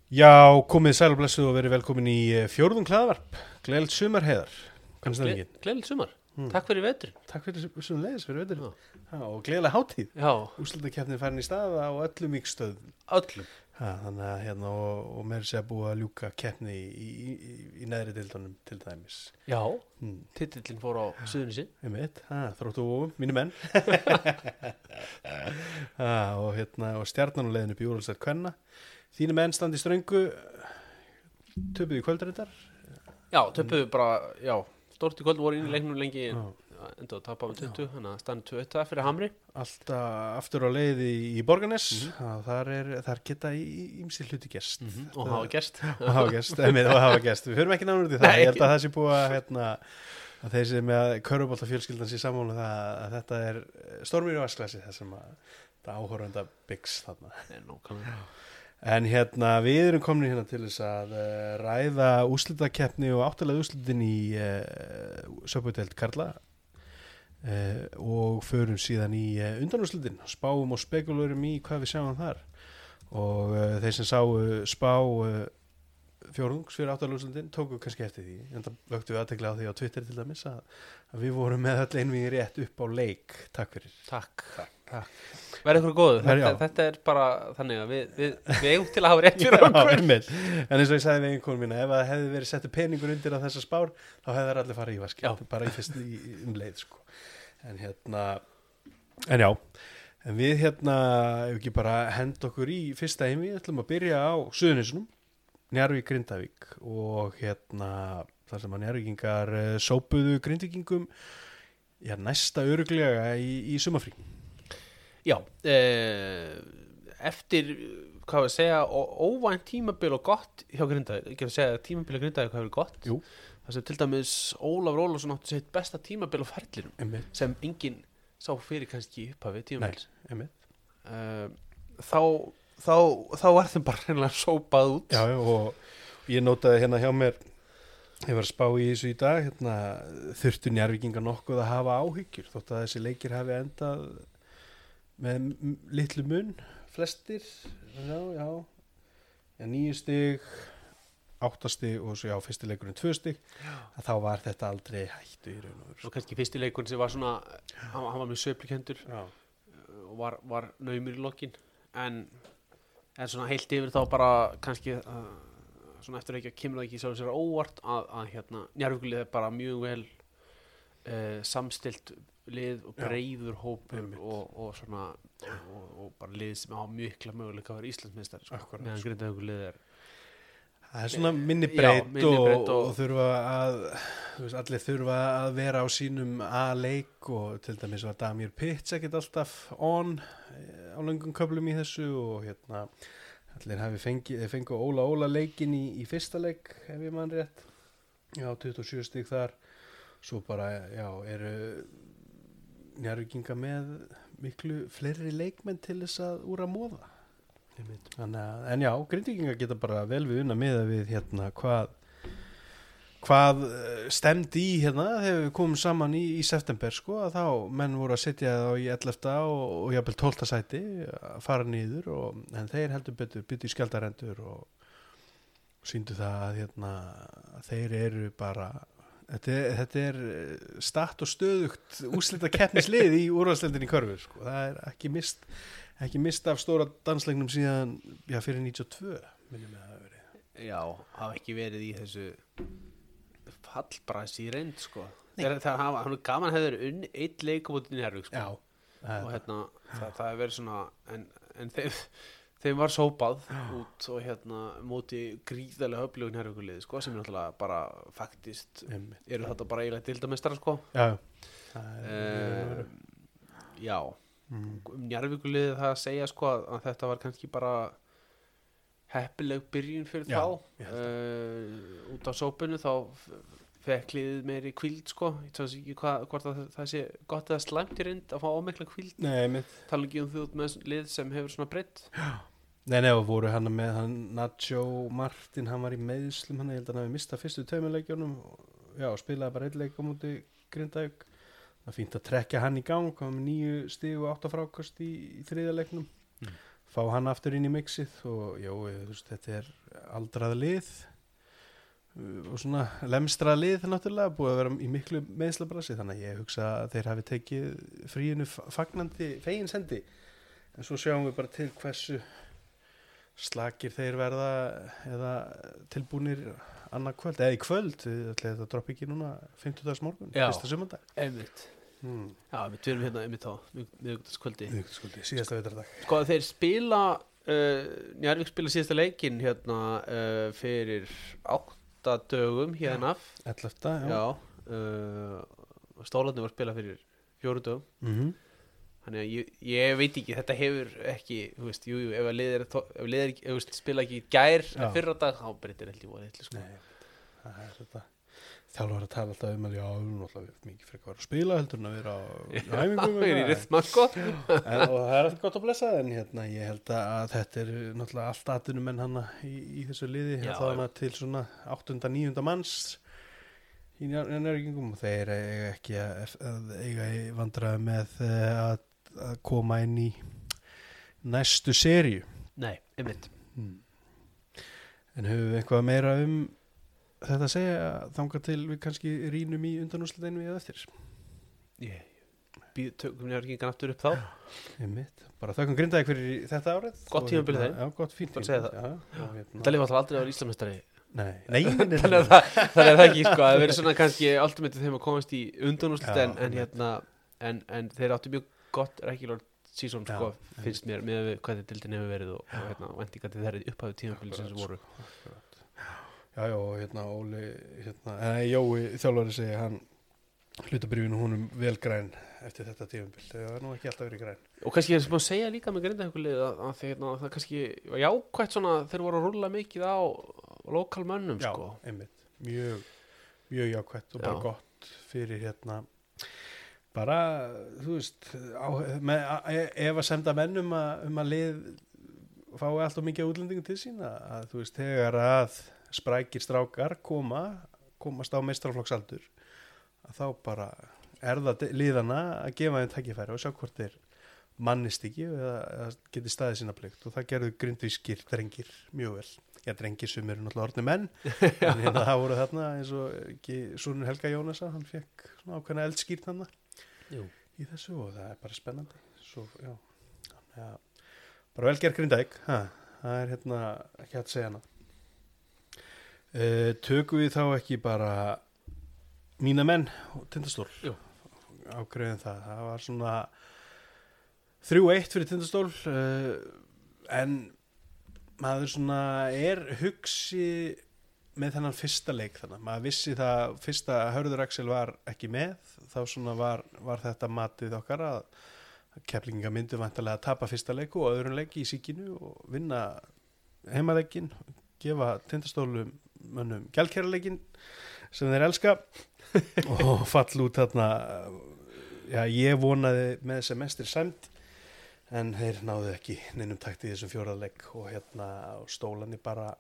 Já, komið sæl og blessuð og verið velkomin í fjórðung hlaðvarp. Gleðilegt sumar, Heiðar. Hvernig stemmingin? Gleðilegt sumar. Takk fyrir veturinn. Takk fyrir þessum leiðis fyrir veturinn. Og gleðilega hátíð. Já. Úrslitakeppnin farin í stað á öllum vígstöðum. Öllum. Þannig að hérna og meira sé að búa að ljúka keppni í neðri deildunum til dæmis. Já. Titillinn fór á Suðurnessi. Einmitt, Þróttu og mínu menn. og Stjarnan á leiðinu upp í úrvalsdeild kvenna. Þínu menn standi í ströngu, töpuðu í kvöldrættar. Já, töpuðu bara, stórt í kvöld voru inn í leiknum lengi, enda að tapa um 20, þannig að standi 21 fyrir Hamri. Alltaf aftur á leið í Borgarnes, þar geta ýmsir hluti gerst. Og hafa gerst. Og hafa gerst. Við förum ekki náður út í það, ég held að það sé búið að þeir sem með körfuboltafjölskyldan sé sammála að þetta er stormur í vasklasi þar sem að það áhorfenda byggs þarna. Nákvæmlega. En við erum komin hérna til þess að ræða úrslitakeppni og áttalega úrslitin í Söpudeild karla og förum síðan í undanúrslitin, spáum og spekulurum í hvað við sjáum þar og þeir sem sáu spá fjórðungs fyrir áttalega úrslitin tóku kannski eftir því, en það vöktu við aðtekla á því á Twitter til dæmis að við vorum með öll einvíð rétt upp á leik. Takk fyrir. Takk. Verði ykkur góðu, þetta er bara þannig að við eigum til að hafa rétt fyrir okkur. En eins og ég sagði við einhvern mína, ef það hefði verið settu peningur undir á þessa spár, þá hefði það allir farið í vaski, bara í fyrst leið sko. En við ef ekki bara henda okkur í fyrsta einvíð, ætlum að byrja á Suðurnesunum, Njarðvík Grindavík og þar sem að Njarðvíkingar sópuðu Grindvíkingum næsta örugglega í sumarfrí. Já, eftir, hvað við segja, óvænt tímabil og gott hjá Grindavík, ekki að segja að tímabil hjá Grindavík hafi verið gott. Jú. Það sem til dæmis Ólafur Ólafsson átti sitt besta tímabil á ferlinum, sem enginn sá fyrir kannski upphafi tímabils. Nei, þá var þeim bara reynilega sópað út. Já, og ég notaði hérna hjá mér, ég var að spá í þessu í dag, þurftu Njarðvíkingar nokkuð að hafa áhyggjur, þótt að þessi leikir hafi endað með litlu mun, flestir, 9 stig, 8 stig og svo fyrsti leikurinn 2 stig, að þá var þetta aldrei hættu í raun og veru. Og kannski fyrsti leikurinn sem var svona, hann var með sveiflikendur og var naumur í lokin, en svona heilt yfir þá bara kannski svona eftir ekki að kemur það ekki svo sér óvart að Njarðvíkurlið er bara mjög vel samstilt lið og breiður hópur og svona og bara lið sem hafa mikla möguleika að vera Íslandsmeistari meðan Grindavíkurlið það er svona minni breytt og þurfa að allir þurfa að vera á sínum A-leik og til dæmis var Damir Pitts ekkert alltaf on á löngum köflum í þessu og allir fengu Óla leikinn í fyrsta leik ef ég man rétt 27 stig þar svo bara eru Njarðvíkingar með miklu fleiri leikmenn til þess að úr að móða. En Grindvíkingar geta bara vel við unna með að við hvað stemdi í þegar við komum saman í september sko að þá menn voru að setja þá í 11. og jafnvel 12. sæti að fara niður en þeir heldur betur byttu í skjaldarendur og sýndu það að þeir eru bara þetta er statt og stöðugt úrslitakeppnislið í úrvalsdeildinni í körfu sko. Það er ekki mist af stóra dansleiknum síðan fyrir 92 minnum ég að það verið. Já, hafa ekki verið í þessu fallbræs í reynd sko. Það gaman hefur einn leik á móti Njarðvík sko. Og það hefur verið svona en þeim var sópað út og móti gríðarlega öflugun Njarðvíkurliði sko, sem er náttúrulega bara faktist eru þetta bara eiginlega deildarmeistarar sko. Njarðvíkurliði það að segja sko að þetta var kannski bara heppileg byrjun fyrir þá út á sópunu þá fekk liðið meiri hvíld sko, ég tala ekki hvort að það sé gott eða slæmt í reynd að fá ómikla hvíld. Tala ekki þú með lið sem hefur svona breytt. Nei, og voru hann með Nacho Martin, hann var í meiðslum ég held að hann hafi mistað fyrstu tveimurleikjunum og spilaði bara einn leik á móti Grindavík. Það fínt að trekja hann í gang, hann með 9 stig og 8 frákast í þriðja leiknum. fá hann aftur inn í mixið og jó, þú veist, þetta aldrað lið og svona lemstrað lið náttúrulega, búið að vera í miklu meiðslabrasi, þannig að ég hugsa að þeir hafi tekið fríinu fagnandi feginsendi, en svo sjáum við bara til hversu slakir þeir verða eða tilbúnir annað kvöld, eða í kvöld þetta droppi ekki núna 50. morgun, fyrsta sumandag. Einmitt. Já, við erum hérna einmitt á miðvikudagskvöldi, síðasta vetrardag. Sko þeir spila Njarðvík spila síðasta leikinn hérna fyrir 8 dögum hérna 11. Já, Stólarnir var að spila fyrir 4 dögum. Þannig að ég veit ekki, þetta hefur ekki, þú veist, jú, ef liðir spila ekki í gær fyrra dag, þá breytir held ég voru eitthvað, sko. Nei, það þetta. Þjálfur að tala alltaf já, náttúrulega mikið frekar að spila heldur en að vera á æfingum. Já, í rytma, sko. Og það alltaf gott að blessa, en hérna, ég held að þetta náttúrulega allt atvinnumenn hana í þessu liði, þá hana til svona 8. 9. manns í nærvíkingum, og þeir eiga ekki að eiga í vandræði með að koma inn í næstu seríu. Nei, einmitt. En höfum við eitthvað meira þetta að segja þangað til við kannski rýnum í undanúrslitaðinu við eftir? Tökum Njarðvíkingan aftur upp þá. Einmitt. Bara þökkum Grindavík fyrir þetta árið. Gott tímabil þeim. Já, gott, fínt. Það lifa alltaf aldrei að vera Íslandsmeistari. Nei. Þannig að það er ekki, sko, að vera svona kannski ultimate þeim að komast í undanúrslit, en þeir áttu mjög gott regular season, sko, finnst mér með hvað þetta dildin hefur verið og væntingar til þeirra upphafið tímabili sem voru. Já, Óli, Jói þjálfari segi, hann hlutabrifinu húnum vel græn eftir þetta tímabil, það nú ekki alltaf verið græn. Og kannski ég er sem að segja líka með Grindavíkurlið að það kannski var jákvætt svona, þeir voru að rúlla mikið á lokal mönnum, sko. Já, einmitt, mjög jákvætt og bara gott fyrir bara, þú veist, ef að senda menn að lið fái alltaf mikið útlendingum til sín að þú veist, þegar að sprækir strákar komast á meistaraflokksaldur, að þá bara það liðana að gefa þeim tækifæri og sjá hvort þeir mannist ekki eða geti staðið sína plikt, og það gerðu grindvískir drengir mjög vel. Já, drengir sem eru náttúrulega orðnir menn, en það voru þarna eins og sonur Helga Jónasa, hann fekk svona ákveðna eldskýrt þarna í þessu, og það bara spennandi. Svo, bara vel gerð Grindavík, það er ekki hægt að segja hana. Tökum við þá ekki bara mína menn og Tindastól? Jú. Ágreiðum það var svona 3-1 fyrir Tindastól, en maður svona hugsi með þennan fyrsta leik, þannig maður vissi það fyrsta Hörður Axel var ekki með, þá svona var þetta matið okkar að Keflvíkingar myndu væntanlega að tapa fyrsta leik og öðrum leiki í Síkinu og vinna heimaleikin, gefa Tindastólum mönnum gjaldkærleikin sem þeir elska og fall út þarna. Ég vonaði með semestri sæmd, en þeir náðu ekki neinum takt í þessum 4. leik og Stólarnir bara,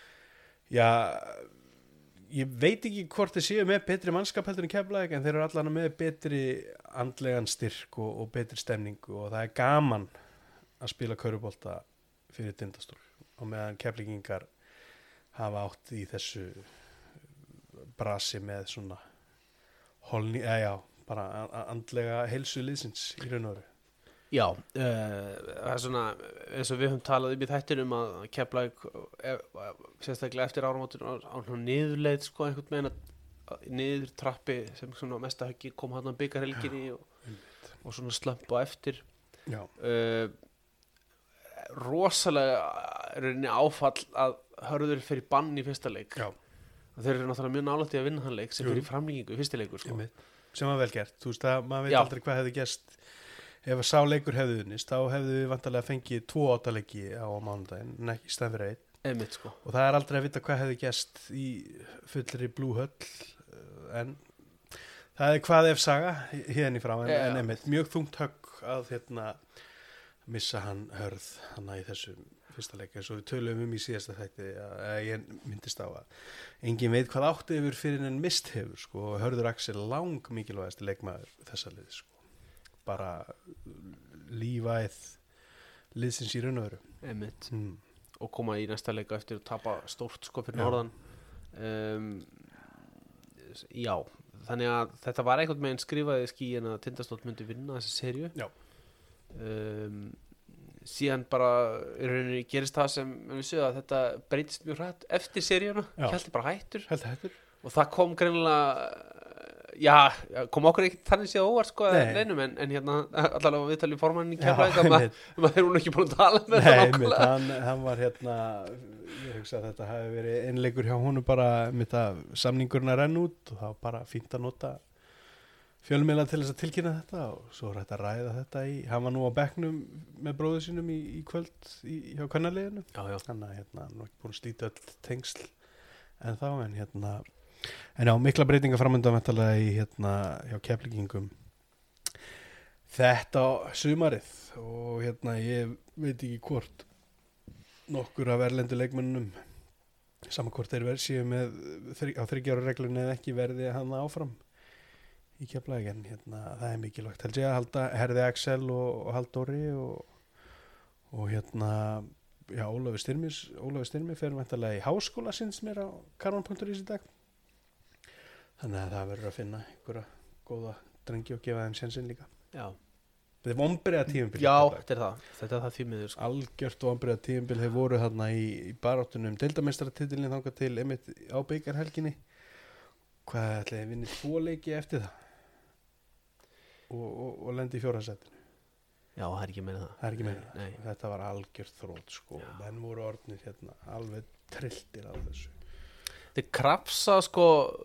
ég veit ekki hvort þeir séu með betri mannskap heldur en Keflavík, en þeir eru allan með betri andlegan styrk og betri stemningu, og það er gaman að spila körfubolta fyrir Tindastól, og meðan Keflvíkingar hafa átt í þessu brasi með svona holni, bara andlega heilsu liðsins í raun og veru. Já, það er svona eins og við höfum talað í þættinum að Keflavík sérstaklega eftir áramótin á niðurleið, sko, einhvern veginn niður trappi sem svona mesta höggi kom hann á bikarhelginni og svona slömp á eftir. Rosalega rauninni áfall að Hörður fyrir bann í fyrsta leik. Þeir eru náttúrulega mjög nálægt í að vinna hann leik sem fyrir framlíkingu í fyrsta leikur, sko. Sem var vel gert, þú veist að maður veit aldrei hvað hefði gerst. Ef að sá leikur hefði unnist, þá hefðu við vantarlega fengið 2 8-leiki á mánudaginn, en ekki í staðinn fyrir 1. Einmitt, sko. Og það er aldrei að vita hvað hefði gerst í fullri blúhöll, en það er hvað ef saga hérna í frá, en einmitt mjög þungt högg að missa hann Hörð hana í þessum fyrsta leik, eins og við töluðum í síðasta þætti að ég myndist á að engin veit hvað átti yfir fyrir en mist hefur, sko, og Hörður Axel lang mikilvægasti leikmaður þessa liði, sko. Bara liðsins í raun og veru. Einmitt. Og koma í næsta leika eftir að tapa stórt sko fyrir norðan. Já, þannig að þetta var einhvern veginn skrifaði skýin að Tindastóll myndi vinna þessa seríu. Já. Síðan bara í rauninni gerist það sem við sögum að þetta breytist mjög hrætt eftir seríuna. Hjalti bara hættur. Og það kom greinilega kom okkur ekki þannig séð óvart sko neinum en hérna allavega við talum formannin í Keflavík að maður er hún ekki búin að tala með það nákvæmlega. Nei, hann var hérna ég hugsa að þetta hafi verið einleikur hjá honum bara með það samningurinn að renna út og það var bara fínt að nota fjölmiðla til þess að tilkynna þetta og svo er þetta að ræða þetta hann var nú á bekknum með bróður sínum í kvöld hjá kvennaliðinu þannig að hérna hann var ekki búin að slíta öll tengsl en já, mikla breytingar framöndan í hjá Keflvíkingum þetta sumarið og ég veit ekki hvort nokkur af erlendu leikmönnum saman hvort þeir séu með á 3 ára reglunni eða ekki verði hann áfram í Keflavík en það er mikilvægt held ég að halda Herði Axel og Halldóri og Ólafur Styrmi fer væntanlega í háskóla sinns mér á Karvan.is í dag þannig að það verður að finna einhverja góða drengi og gefa þeim sénsinn líka. Já. Þetta er vonbrigða tímabil. Já, þetta er það því miður. Sko. Algjört vonbrigða tímabil. Þeir voru þarna í baráttunum deildameistaratitilinn þangað til einmitt á bikarhelginni. Hvað ætlaði að vinna 2 leiki eftir það? Og lendi í 4. sætinu. Já, það er ekki meina það. Það er ekki meina það. Nei. Þetta var algjört þrótt sko. Menn voru orðnir alveg trilltir af þessu. Þetta krafsa sko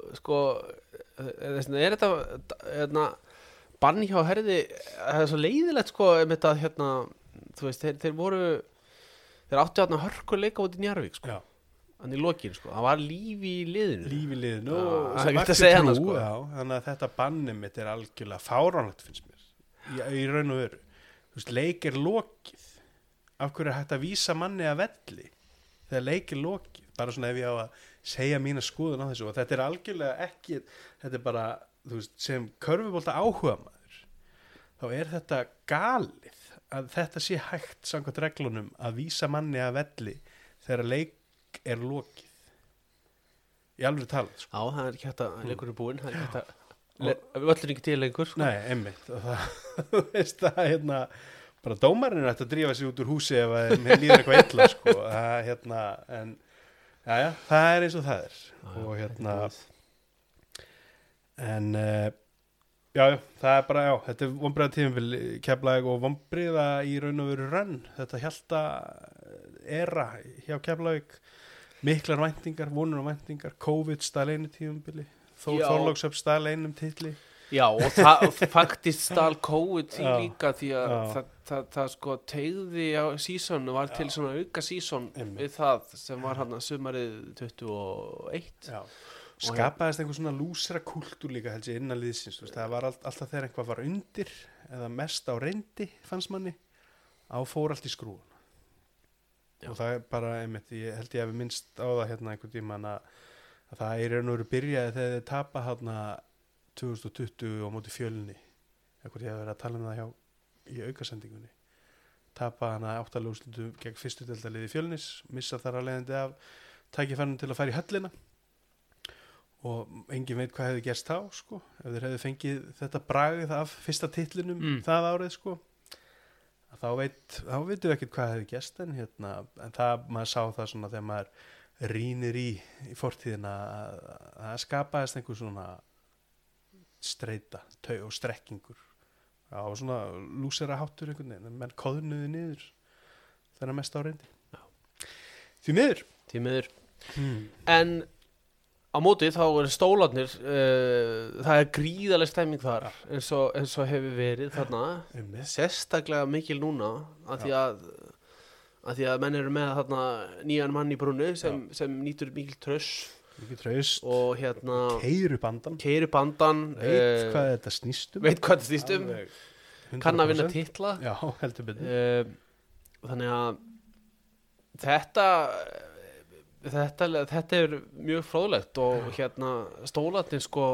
er þetta bann hjá Herði það er svo leiðilegt sko með þetta þú veist þeir áttu hörkuleika út í Njarðvík sko þannig í lokin sko það var líf í liðinu og það er að segja hana sko þannig að þetta banni mitt er algjörlega fáránlegt finnst mér í raun og veru þú veist leik er lokið af hverju er hægt að vísa manni að velli þegar leik er lokið bara svona ef ég á að segja mína skoðun á þessu og þetta er algjörlega ekki þetta er bara, þú veist, sem körfubolta áhuga maður þá er þetta galið að þetta sé hægt samkvæmt reglunum að vísa manni að velli þegar leik er lokið í alveg talað sko. Já, það er ekki hægt að leikur er búinn það er ekki hægt að völlur ekki til leikur sko. Nei, einmitt og það, þú veist að bara dómarinn er hægt að drífa sig út úr húsi ef að líður eitthvað illa sko en Já, það er eins og það er og en það er bara, þetta er vonbrigða tímabil Keflavík og vonbrigða í raun og veru rann, þetta hjalta era hjá Keflavík miklar væntingar, vonur og væntingar COVID stál einu tímabili Þorlákshöfn stál einum titli Já, og það faktist stál COVID því líka því að það sko teygði á sísonu var til svona auka síson við það sem var hann að sumarið 21 skapaðist einhver svona lúsera kultúr líka held ég innan liðsins það var alltaf þegar einhvað var undir eða mest á reyndi fannst manni fór allt í skrúun og það er bara einmitt ég held ég að við minnst á það einhvern tímann að það er raun og veru byrjaði þegar þeir tapa 2020 á móti Fjölni eitthvað ég hef verið að tala það hjá í aukasendingunni tapa 8 úrslitum gegn fyrstu deildarliði Fjölnis missa þar að leiðandi af tækifærinu til að fara í höllina og engin veit hvað hefði gerst þá sko ef þeir hefði fengið þetta bragð af fyrsta titlinum það árið sko þá veitum við ekkert hvað hefði gerst en það maður sá það svona þegar maður rýnir í fortíðina að skapaðist einhver svona streita, og strekkingur og svona lúsera háttur einhvern veginn, menn koðnuði niður þegar mest á reyndi því miður en á móti þá er stólarnir það er gríðaleg stemming þar eins og hefur verið þarna sérstaklega mikil núna af því að menn eru með þarna nýjan mann í brúnni sem nýtur mikil tröst og keyru bandan veit hvað þetta snýst kann að vinna titla já, heldur betur þannig að þetta er mjög fróðlegt og stólarnir sko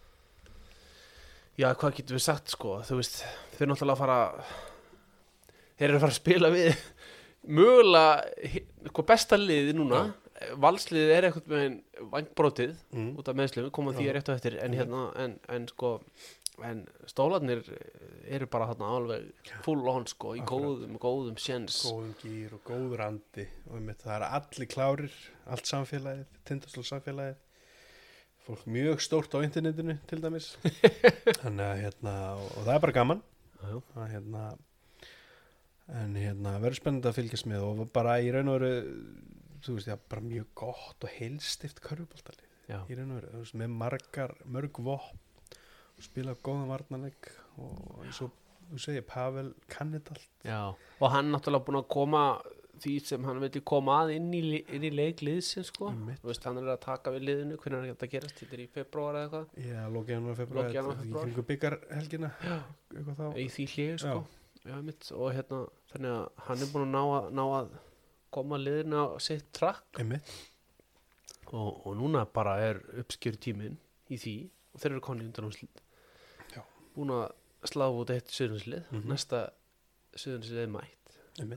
já, hvað getum við sagt sko þú veist, þeir náttúrulega fara þeir eru að fara að spila við mögulega sko besta liði núna valsliðið er eitthvað með vangbrótið út af meðslum, koma því rétt á eftir en hérna, en sko en stólarnir eru bara þarna alveg full on sko í góðum séns, góðum gýr og góður andi og það er allir klárir, allt samfélagið, Tindastóls samfélagið, fólk mjög stórt á internetinu til dæmis þannig að hérna, og það er bara gaman að hérna en hérna verður spennandi að fylgjast með og bara í raun og veru þú veist, bara mjög gott og heilstift körfuboltalið í raun og veru, þú veist, með mörg vopn og spila góðan varnarleik og eins og þú segir, Pavel kann þetta allt. Já, og hann náttúrulega búin að koma því sem hann vildi koma að inn í leikliðsins sko. Þú veist, hann að taka við liðinu, hvernig þetta gerast, þetta í februar eða eitthvað. Já, lóki janúar, februar, í kringu byggarhelgina eitthvað þá. Í því hlið sko. Já, mitt, og hérna, þannig að hann er búin að ná að koma liðinu á sitt trakk. Og núna bara er uppskjör tíminn í því og þeir eru konni undan úrslit. Búin að slá út eitt suðurlandslið, næsta suðurlandslið mætt.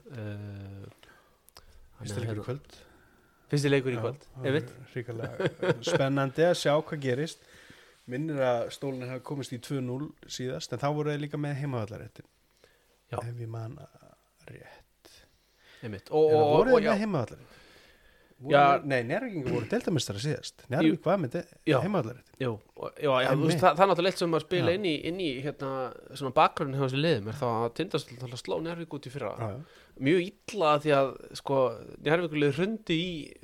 Fyrsti leikur í kvöld. Fyrsti leikur í kvöld, ríkalega spennandi að sjá hvað gerist. Minnir að Stólnir hafa komist í 2-0 síðast, en þá voru þeir líka með heimavallaréttin. Ef ég man rétt. Eða voru þeir með heimavallaréttin? Nei, Njarðvíkingar voru deildarmeistari síðast. Njarðvík var með heimavallaréttin. Já, það er náttúrulega eitt sem að spila inn í hérna, svona bakgrunni hjá þessu liðum er það að Tindastóll sló Njarðvík út í fyrra. Mjög illa því að sko Njarðvíkurlið hrundi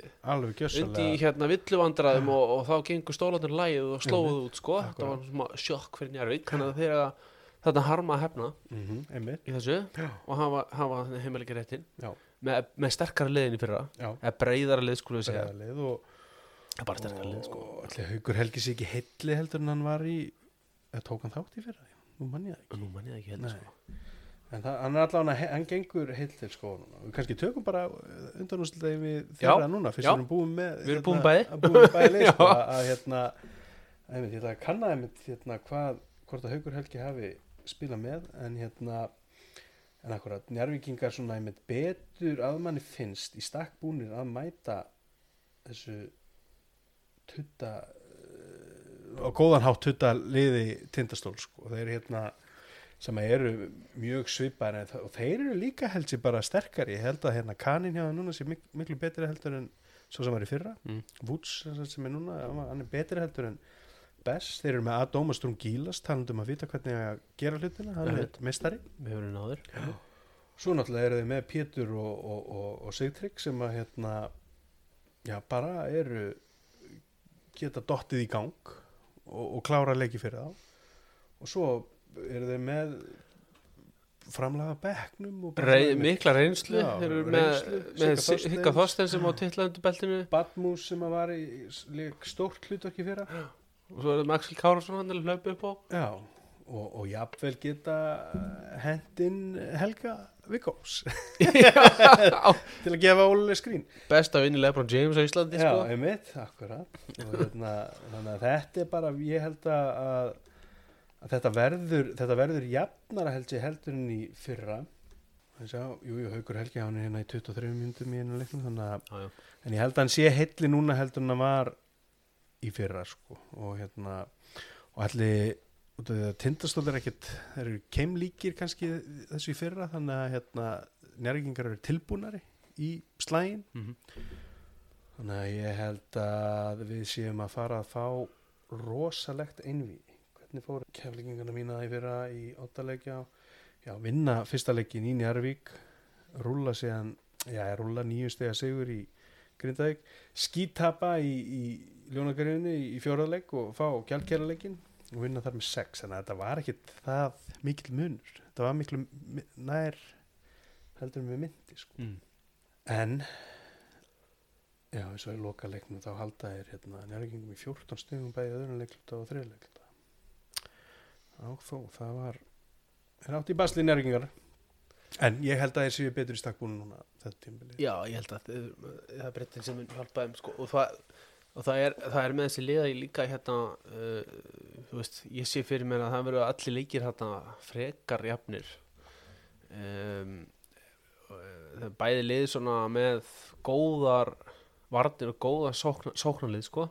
í hérna villuvandræðum og þá gengur Stólarnir lagið og slóðu út sko. Þetta var svona sjokk fyrir Njarðvík, þannig að þeir þarna harma að hefna í þessu og hafa heimileiki réttin með sterkara liðin í fyrra, eða breiðara lið skulum við segja. Bara sterkara lið sko. Allir Haukur Helgi sig ekki heilli heldur en hann var tók hann þátt í fyrra? Nú man ég það ekki heldur sko. En hann er allavega, hann gengur heill til sko. Við kannski tökum bara undanúrslitin við þeirra núna, fyrst við erum búin með við erum búin bæði sko, að hérna ég ætla að kanna hérna hvort að Haukur Helgi hafi spilað með, en akkurat Njarðvíkingar svona betur að manni finnst í stakk búnir að mæta þessu tutta á góðan hátt tutta liði Tindastóll sko. Þeir hérna sem eru mjög svipaðir og þeir eru líka held sér bara sterkari. Ég held að hérna Kanin hjá það núna sé miklu betri heldur en svo sem var í fyrra. Woods sem er núna, hann er betri heldur en Bess. Þeir eru með Adóma Strungílas, talandum að vita hvernig að gera hlutina, hann er meistari. Við höfum náður. Svo náttúrulega eru þeir með Pétur og Sigtrygg sem að hérna bara eru geta dottið í gang og klára leiki fyrir þá. Og svo eru þeir með framlaga bekknum og mikla reynslu. Þeir eru með Hygga Þorstein sem á titlaðundu beltinu, Badmus sem að var í stórt hlutverki fyrra og svo er það Axel Kárasson hann að hlaupa upp á og jafnvel geta hendin Helga Viggós til að gefa Óli skrín. Best að vinna LeBron James á Íslandi sko. Já, einmitt, akkurat og þannig að þetta er bara, ég held að þetta verður jafnara heldur en í fyrra. Haukur Helgi hann er hérna í 23 mínútum í einu leiknum, þannig að en ég held að hann sé heilli núna heldur en hann var í fyrra sko. Og allir Tindastóll er ekkert, þeir eru keimlíkir kannski þessu í fyrra, þannig að Njarðvíkingar eru tilbúnari í slaginn. Þannig að ég held að við séum að fara að fá rosalegt einvígi. Hvernig fóru Keflvíkingarna mína í fyrra í 8 leikja? Vinna fyrsta leikin í Njarðvík, rúlla 9 stiga sigur í Grindavík, skítapa í Ljónagariðinni í 4. leik og fá gjaldkeraleikin og vinna þar með 6, þannig að þetta var ekkit það mikil munur, þetta var miklu nær heldur við myndi sko. En eins og í loka leiknum þá halda þeir Njarðvíkingum í 14 stigum bæði öðrum leikluta og 3. leikluta og þó það var átt í basli Njarðvíkingar, en ég held að þeir séu betur í stakkbúinu núna þetta tímabilið. Já, ég held að það er breytin sem hjálpa þeim sko, og það er með þessi liða í líka þú veist, ég sé fyrir mér að það verður allir leikir frekar jafnir bæði lið svona með góðar varnir og góða sóknarlið sko.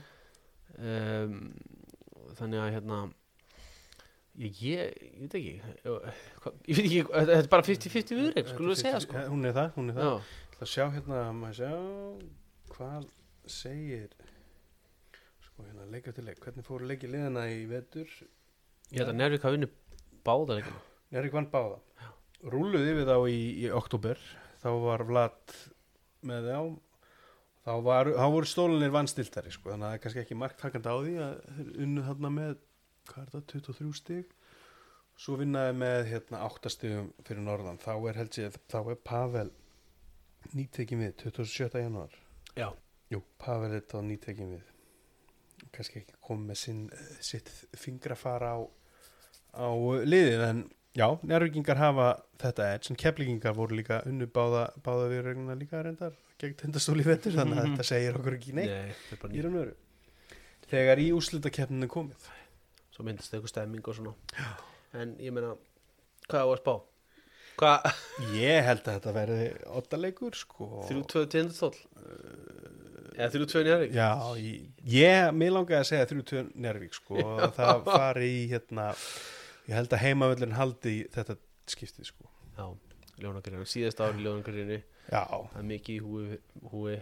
Þannig að ég veit ekki ég veit ekki, þetta er bara 50-50 viðreik skulum við segja sko. Hún er það Það sjá maður sjá hvað segir sko leik eftir leik, hvernig fóru leiki liðana í vetur. Ég held að Njarðvík hafi unnið báða leikina. Njarðvík vann báða. Rúlluði við þá í október, þá var Vlad með þá voru stólanir vannstiltari sko, þannig að það er kannski ekki marktakandi á því að þeir unnu þarna með, hvað er það, 23 stig. Svo vinnaði með 8 stigum fyrir norðan, þá er Pavel nýtekin við 27. janúar. Já. Jú, Pavel er þá nýtekin við. Kannski ekki komið með sitt fingrafar á liðið, en já, Njarðvíkingar hafa þetta sem Keflvíkingar voru líka unnu báða viðregnina líka reyndar gegn Tindastóli í vetur, þannig að þetta segir okkur ekki neitt. Í raun og veru. Þegar í úrslitakeppninu komið. Svo myndist eitthvað stemming og svona. Já. En ég meina, hvað á að spá? Hvað? Ég held að þetta verði 8 leikur sko. 3-2 Tindastóll? Eða 3-2 Njarðvík? Já, mér langaði að segja 3-2 Njarðvík sko. Það fari í ég held að heimavöllurinn haldi í þetta skiptið sko. Já, Ljónagryfjunni, síðast ári Ljónagryfjunni. Já. Það er mikið í húi.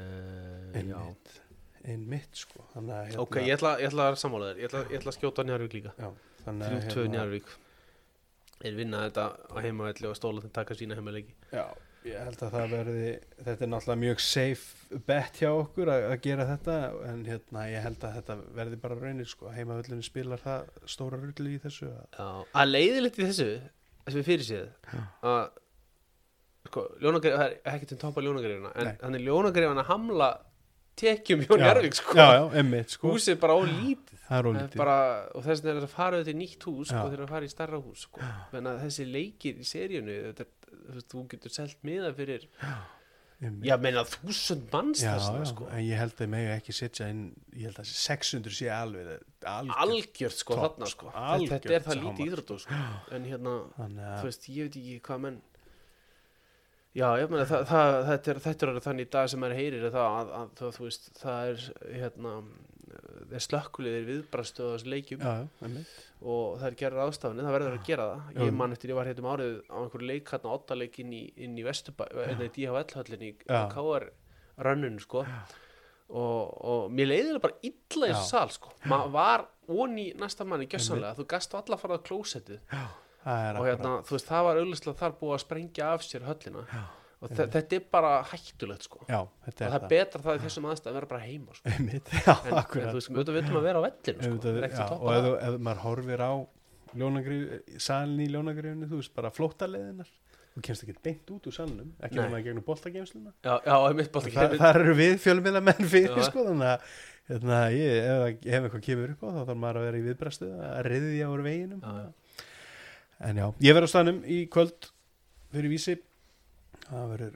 Einmitt sko. Ok, ég ætla að sammála þér. Ég ætla að skjóta Njarðvík líka. Já. 3-2 Njarðvík. Þeir vinna þetta á heimavelli og stólarnir taka sína heimaleiki. Já, ég held að þetta er náttúrulega mjög safe bet hjá okkur að gera þetta, en ég held að þetta verði bara raunir sko. Heimavellinu spilar það stóra rullu í þessu. Já, að leiðilegt í þessu sem við fyrir séð að sko, það er ekkert um topa Ljónagryfjuna, en þannig Ljónagryfjuna hamla tekjum hjá Njarðvík sko. Já, einmitt sko. Húsið bara ólítið. Það er ólítið. Og þess vegna er að fara auðvitað í nýtt hús sko, þegar að fara í starra hús sko. Þannig að þessi leikir í seríunni, þú getur selt miða fyrir meina 1000 manns þessna sko. En ég held að mig ekki setja inn, ég held að 600 sé algjört sko þarna sko. Þetta er það lítið íþrótt sko. En þú veist, ég veit ekki hvað menn. Já, ég meina þetta er þannig í dag sem maður heyrir að þú veist, það er slökkvuliðir viðbragðsstöð á þessu leikjum og það er gerðar ráðstafanir, það verður að gera það. Ég man eftir, ég var árið á einhverju leik oddaleik inn í Vesturbæ, í DHL-höllinni í KR-rönnun sko. Og mér leiði bara illa í þessu sal sko. Maður var onni næsta manni gjörsamlega, þú gast alla að fara á klósettið. Og þú veist, það var augljóslega þar búið að sprengja af sér höllina og þetta er bara hættulegt sko. Já, og það er betra það í þessum aðstæðum að vera bara heima sko. En þú veist, við veitum að vera á vellinu sko. Og ef maður horfir á salin í Ljónagryfjunni, þú veist, bara flóttaleðinar, þú kemst ekki beint út úr salnum, ekki nema í gegnum boltageymsluna. Þar eru við fjölmiðlamenn fyrir sko, þannig að ef eitthvað kemur upp á þá þarf maður að vera í viðbragðsstöðu að ryðja úr veginum. En já, ég verð á staðnum í kvöld fyrir Vísi. Það verður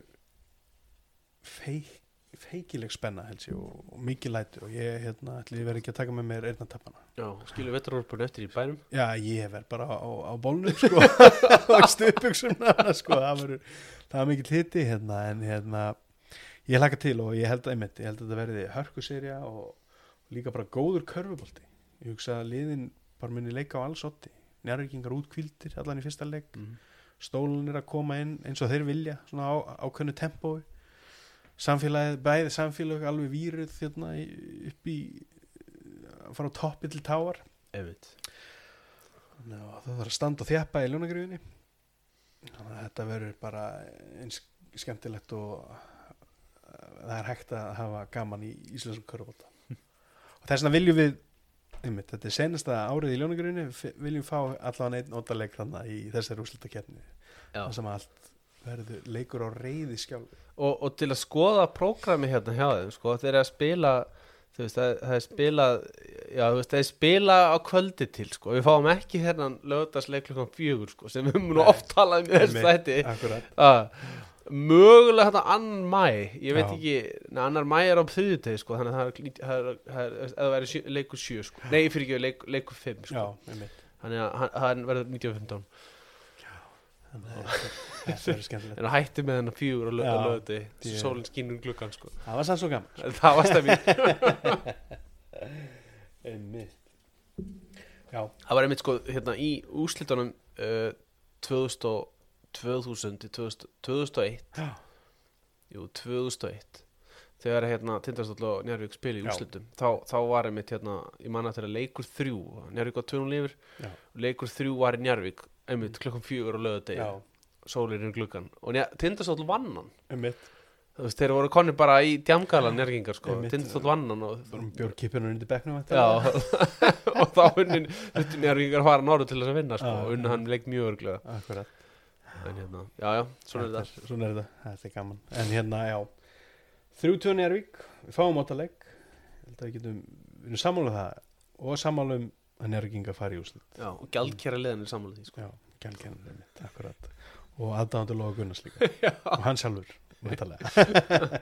feikileg spenna held ég og mikið lætur og ég verð ekki að taka með mér eyrnatappana. Já, skilur vetrarúlpunni eftir í bænum? Já, ég verð bara á bólnum sko, á stuðbuxuna sko, það er mikill hiti en ég hlakka til og ég held að þetta verði hörkuserja og líka bara góður körfubolti. Ég hugsa að liðin bara muni leika á alls otti. Njarðvíkingar útkvíldir allan í fyrsta leik. Stólanir að koma inn eins og þeir vilja svona ákveðnu tempói. Bæði samfélag alveg víruð upp í að fara á toppi til táar. Það þarf að standa og þjappa í Ljónagryfjunni. Þannig að þetta verður bara eins skemmtilegt og það er hægt að hafa gaman í íslenskum körfubolta. Og þess vegna viljum við þetta er seinasta árið í Ljónagryfjunni, viljum fá allavega einn oddaleik þannig í þessari úrslitakeppni þar sem allt verður leikur á reiði skjálfi. Og til að skoða prógrami hjá þeim sko, þeir eru að spila þú veist, það er spilað það er spilað á kvöldi til sko. Við fáum ekki laugardagsleik klukkan 4 sko, sem við nú oft talaðum í þessu þætti. Mögulega annan maí, ég veit ekki annar maí á þriðjudegi sko, þannig að það væri leikur 7 sko. Nei, fyrir ekki leikur 5 sko. Já, þannig að hann verður 19:15. þetta verður skemmtilegt. En að hætti með hennar 4 og löði sólinn skínur gluggan sko. Það var sann svo gaman. Það var stemming. Einmitt. Já. Það var einmitt sko hérna í úrslitunum 2000 til 2001. Já. Jú, 2001. Þegar hérna Tindastóll og Njarðvík spila í úrslitum þá var einmitt hérna ég man að þeirra leikur 3 Njarðvík var 2 yfir og leikur 3 var í Njarðvík einmitt klukkan 4 á laugardegi sólin gluggan og Tindastóll vann hann einmitt þú veist þeir voru konni bara í djamgalan Njarðvíkingar sko Tindastóll vann hann og bjórkippinu undir bekknum og þá unnin Njarðvíkingar fara norður til þess að vinna sko og unna hann leik mjög örglega akkurat en hérna já svona er þetta er gaman en hérna 3-2 Njarðvík, við fáum áttaleg ég held að við erum sammála það og sammála að Njarðvíkingar fari í úrslit. Já, og gjaldkæra liðan er sammála því sko. Já, gjaldkæra liðan, akkurat og aðdáðandur Loga Gunnars líka og hann sjálfur, mætalega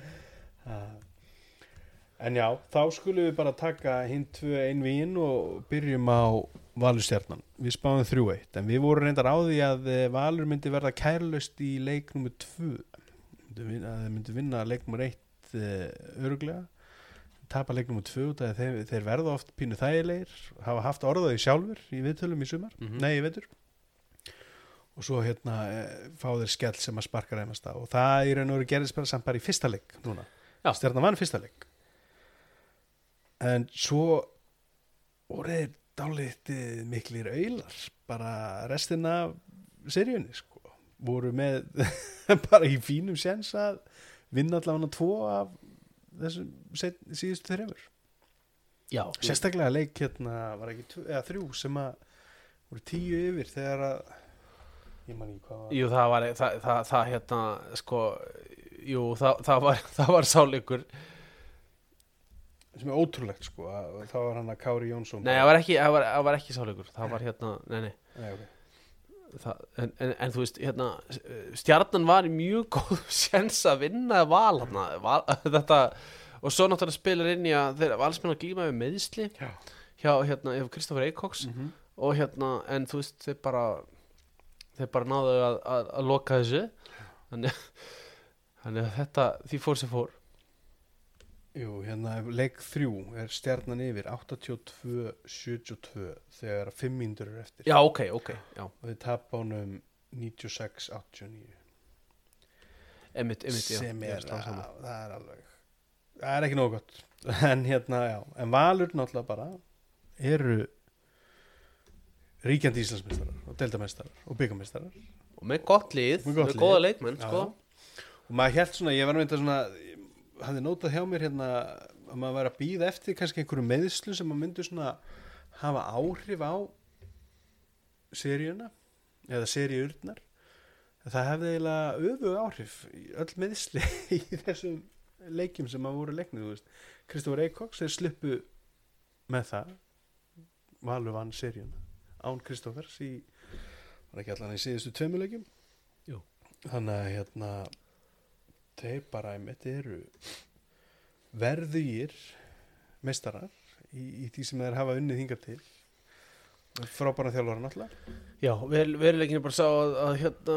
En já, þá skulum við bara taka hinn 2-1 vín og byrjum á Valur Stjarnan. Við spáðum 3-1 en við vorum reyndar á því að Valur myndi verða kærlaust í leik nummer 2 að þeir myndi vinna leik nummer 1 örugglega tapa leik nummer 2 þeir verða oft pínu þægilegir hafa haft orðaði sjálfur í viðtölum í sumar nei í vetur og svo hérna fá þeir skell sem að sparka reymast á og það í raun og veru gerðist bara samt bara í fyrsta leik núna Stjarnan vann fyrsta leik en svo voru þeir dálítið miklir aular bara restina af seríunni sko voru með bara í fínum séns að vinna allavega 2 af þessum síðustu 3 Já sérstaklega leik hérna var ekki 2 eða 3 sem að voru 10 yfir þegar að ég man ekki hvað var Jú það hérna sko jú það var sáleikur sem er ótrúlegt sko þá var hann að Kári Jónsson Nei það var ekki sáleikur það var hérna nei okay. En þú veist hérna, Stjarnan var í mjög góð séns að vinna Val þetta og svo náttúrulega spilar inn í að þeir valsmenn að glíma við meiðsli hjá hérna Kristoffer Eikóks og hérna en þú veist þeir bara náðu að loka þessu þannig að þetta því fór sem fór Jú, hérna leik 3 er Stjarnan yfir 82-72 þegar 5 mínútur eru eftir. Já, ok, já. Og þið tapa honum 96-89. Einmitt, já. Sem það er alveg, það er ekki nógu gott. En hérna, já, en Valur náttúrulega bara eru ríkjandi Íslandsmeistarar og deildarmeistarar og byggameistarar. Og með gott lið, með góða leikmenn, sko. Og maður hélt svona, ég var með þetta svona hafði notað hjá mér hérna að maður væri að bíða eftir kannski einhverju meiðslu sem maður myndi svona hafa áhrif á seríuna eða seríurnar það hefði eiginlega öfug áhrif öll meiðsli í þessum leikjum sem maður voru leiknið, þú veist Kristoffer Eikóks, þeir sluppu með það Valur vann seríuna án Kristoffers var ekki allan í síðustu 2 leikjum Jú. Þannig að hérna þeir bara einmitt eru verðugir meistarar í því sem þeir hafa unnið hingað til frábæra þjálfara náttúrulega Já, veruleikinu bara sá að hérna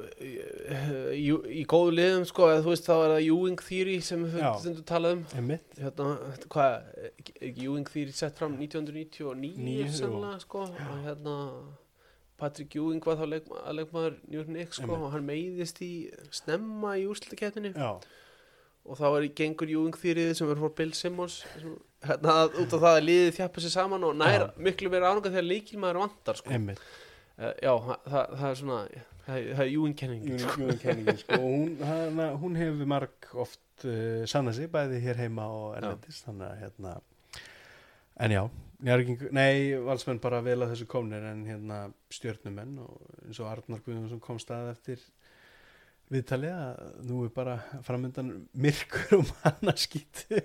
í góðu liðum sko, eða þú veist þá er það Ewing Theory sem við stundum talað einmitt hérna, hvað, Ewing Theory sett fram 1999 sannlega sko og hérna Patrick Ewing var þá leikmaður New Knicks sko og hann meiðist í snemma í úrslitakeppninni og þá gengur Ewing Theory sem verður fór Bill Simmons hérna út af það að liðið þjappa sér saman og nær miklu meira ánunga þegar leikilmaður vantar sko já, það er svona það er Ewing-kenningin sko og hún hefur marg oft sannað sig bæði hér heima og erlendis þannig að hérna en já Valsmenn bara vel að þessu komnir en hérna stjörnumenn og eins og Arnar Guðmundsson kom stað eftir viðtalið að nú er bara framöndan myrkur og mannaskítur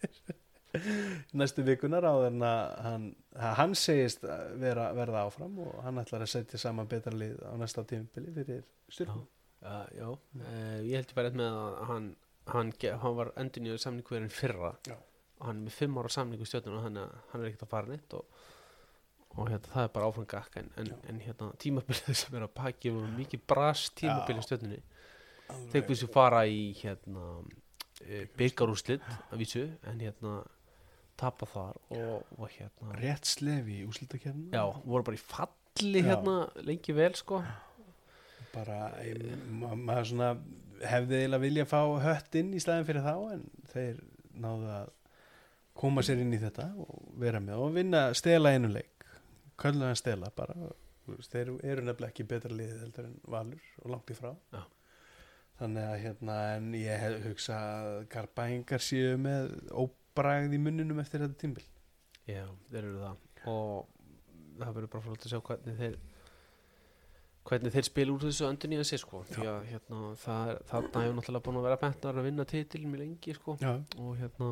næstu vikunar á en að hann segist verða áfram og hann ætlar að setja saman betra lið á næsta tímabili fyrir stjörnum Já, ég held ég bara með að hann var endurnýjaður samningur en fyrra og hann er með 5 ára samningu stjörnum og hann er ekkert að fara neitt og hérna það bara áfram gakk en hérna tímabilið sem að baki og mikið brast tímabilið stjörnunni þeir vissu fara í hérna bikarúrslit að vísu en hérna tapa þar og hérna rétt slefi í úrslitakeppninni voru bara í falli hérna lengi vel sko bara maður svona hefði eiginlega vilja fá hött inn í staðin fyrir þá en þeir náðu að koma sér inn í þetta og vera með og vinna stela einu leik kölluðan stela bara þeir eru nefnilega ekki betra liðið heldur en Valur og langt í frá þannig að hérna en ég hugsa að Garbaingar séu með óbragð í munninum eftir þetta tímabil já, þeir eru það og það verður bara flott að sjá hvernig þeir spila úr þessu öndun í að sér sko því að hérna það hefur náttúrulega búin að vera metnar að vinna titilin mjög lengi sko og hérna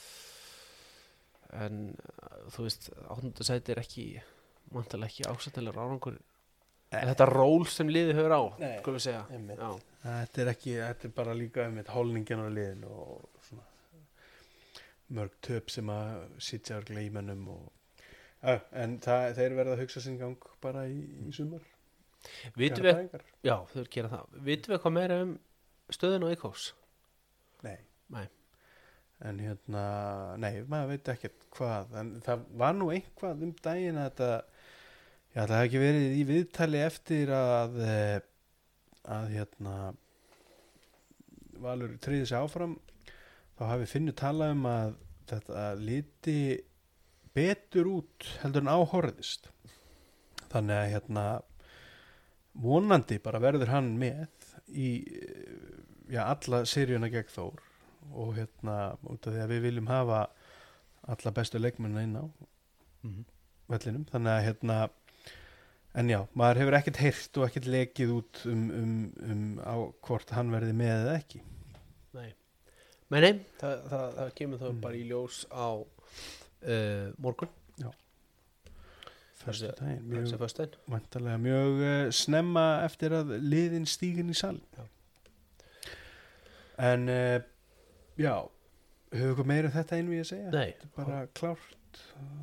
en þú veist 8. sæti er ekki vantilega ekki ásættilegur árangur þetta ról sem liðið hefur á skulum við segja þetta er bara líka með hólningin á liðinu og svona mörg töp sem að sitja á gleimennum en þeir verða að hugsa sinn gang bara í sumar vitum við þau gera það vitum við hvað meira stöðun á Eikós? Nei en hérna, nei, maður veit ekkert hvað, en það var nú einhvað daginn að þetta það hef ekki verið í viðtali eftir að hérna Valur tryggði sig áfram þá hafi Finnur talað að þetta liti betur út heldur en áhorðist þannig að hérna vonandi bara verður hann með í alla seríuna gegn Þór og hérna út af því að við viljum hafa alla bestu leikmennina inn á vellinum þannig að hérna en já, maður hefur ekkert heyrt og ekkert lekið út á hvort hann verði með eða ekki Nei, það kemur þá bara í ljós á morgun föstudaginn væntanlega mjög snemma eftir að liðin stígin í salin en já, hefur ykkur meira þetta einu við að segja? Nei. Þetta er bara klárt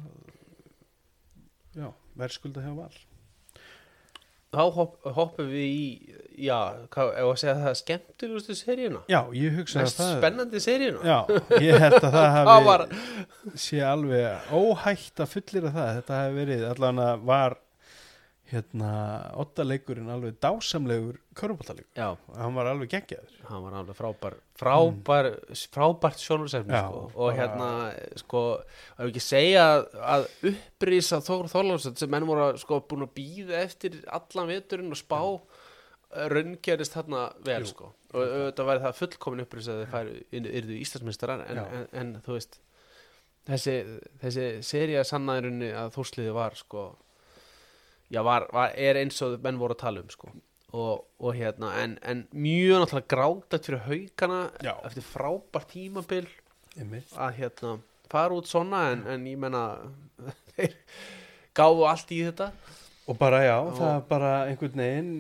verðskulda hjá Val Þá hoppum við í hvað ef að segja það skemmtilegustu seríuna Já, ég hugsa að það spennandi seríuna Já, ég held að það hafi sé alveg óhætt að fullira það þetta hafi verið, allavega var hérna, ottaleikurinn alveg dásamlegur körfuboltaleikur. Já. Hann var alveg geggjaður. Hann var alveg frábært sjónvarsefni sko. Og hérna, sko, ef ekki segja að upprisa Þór Þorláksson sem menn voru sko búin að bíða eftir allan veturinn og spá raungerist þarna vel sko. Og þetta væri það fullkomin upprisa að þeir yrðu Íslandsmeistarar en þú veist, þessi sería sannaðirunni að Þórsliði var sko er eins og menn voru að tala sko. og hérna en mjög náttúrulega grátlegt fyrir Haukana eftir frábært tímabil að hérna fara út svona en ég menna þeir gáðu allt í þetta og bara það var bara einhvern veginn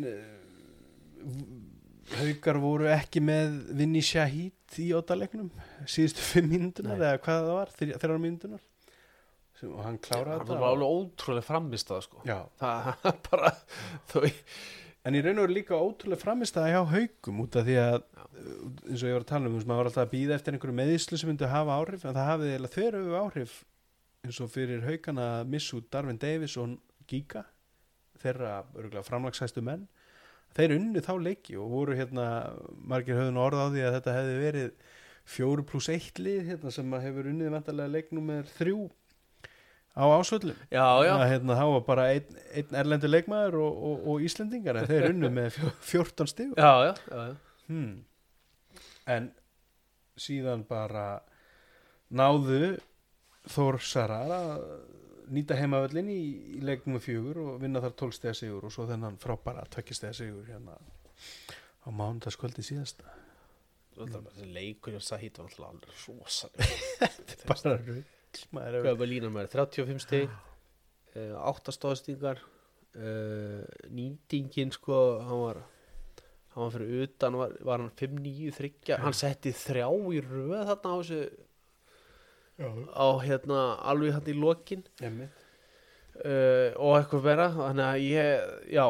Haukar voru ekki með Vinny Shahid í oddaleiknum síðustu 5 mínútunar eða hvað það var 3 mínútunar og hann kláraði þetta. Það var alveg ótrúlega framistað sko. Já. Það bara en í raun og veru líka ótrúlega framistað hjá Haukum út af því að eins og ég var að tala maður var alltaf að bíða eftir einhverju meiðslu sem myndi að hafa áhrif en það hafði eiginlega þveröfuga áhrif eins og fyrir Haukana að missa út Darwin Davis og Giga þeirra örugglega framlagshæstu menn þeir unnu þá leiki og voru hérna margir höfðu nú orð á því að þetta hefði verið 4+1 lið hérna sem hefur unnið vantarlega leik númer 3 á Ásvöllum að hérna þá var bara einn erlendur leikmaður og Íslendingar en þeir unnu með 14 stig en síðan bara náðu Þórsarar að nýta heimavöllin í leik nr. 4 og vinna þar 12 stiga sigur og svo þennan frábæra 2 stiga sigur hérna á mánudagskvöldi síðasta leikur og Sahid var alltaf alveg rosalega bara rugg hvað var línan maður 35 stig 8 stóðstingar nýtingin sko hann var fyrir utan var hann 5-9-3 hann setti 3 í röð þarna á þessu á hérna alveg hann í lokin og eitthvað vera, þannig að já,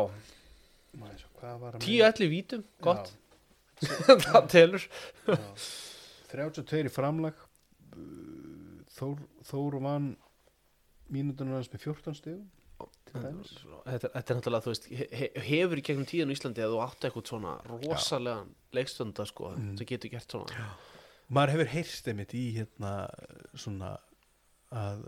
10-11 vítum, gott það telur 32 í framlag Þór vann mínúturnar hans með 14 stigum. Þetta er náttúrulega, þú veist, hefur í gegnum tíðan í Íslandi að þú átt eitthvað svona rosalega leikstunda, sko, sem getur gert svona. Maður hefur heyrst einmitt í svona að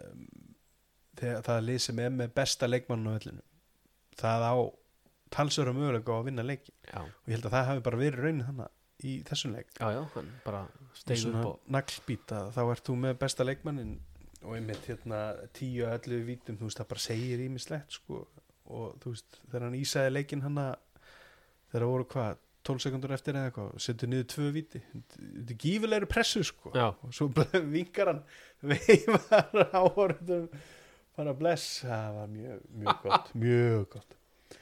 það lið sem með besta leikmann á vellinu, það á talsverða möguleika á að vinna leiki. Og ég held að það hafi bara verið raunin þannig í þessum leik. Já, hann bara steig upp og naglbíta, þá ert þú með besta leikmannin og einmitt 10-11 vítum, þú veist, það bara segir ýmislegt, sko, og þú veist, þegar hann ísaði leikinn þegar voru 12 sekundur eftir eða eitthvað, setur niður 2 víti, þetta er gífulegri pressu, sko. Já. Og svo vinkar hann veifar áhorfendum bara bless, það var mjög gott, mjög gott.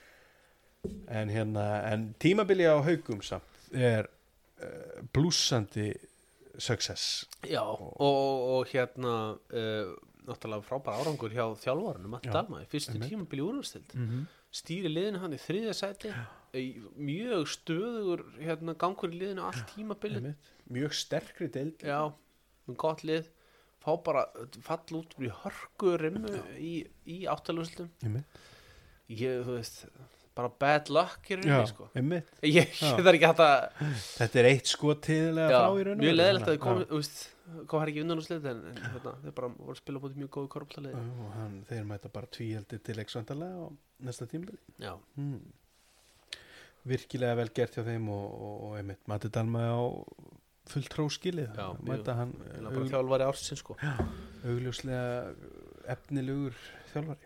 En tímabili á Haugum samt er blússandi success. Já, og náttúrulega frábær árangur hjá þjálfarunum Matti Dalma í fyrstu tímabili úrvalsdeild. Stýri liðinu hann í 3. sæti, mjög stöðugur gangur í liðinu allt tímabilið. Mjög sterkri deild. Já, gott lið, fá bara fall út í hörku rimmu í áttalegusildum. Þú veist, bara bad luck í rauninni, sko. Ég þarf ekki hægt að þetta er eitt tíðilega frá í rauninni. Mjög leðilegt að þau kom ekki undan úr slið, en þeir bara voru að spila búið mjög góðu korflaliði. Og þeir mæta bara tvíhaldi til leiksvandarlega á næsta tímabili. Já. Virkilega vel gert hjá þeim og einmitt Matti Dalma á fullt hróskilið. Já, mæta hann bara þjálfari ársins, sko. Augljóslega efnilegur þjálfari.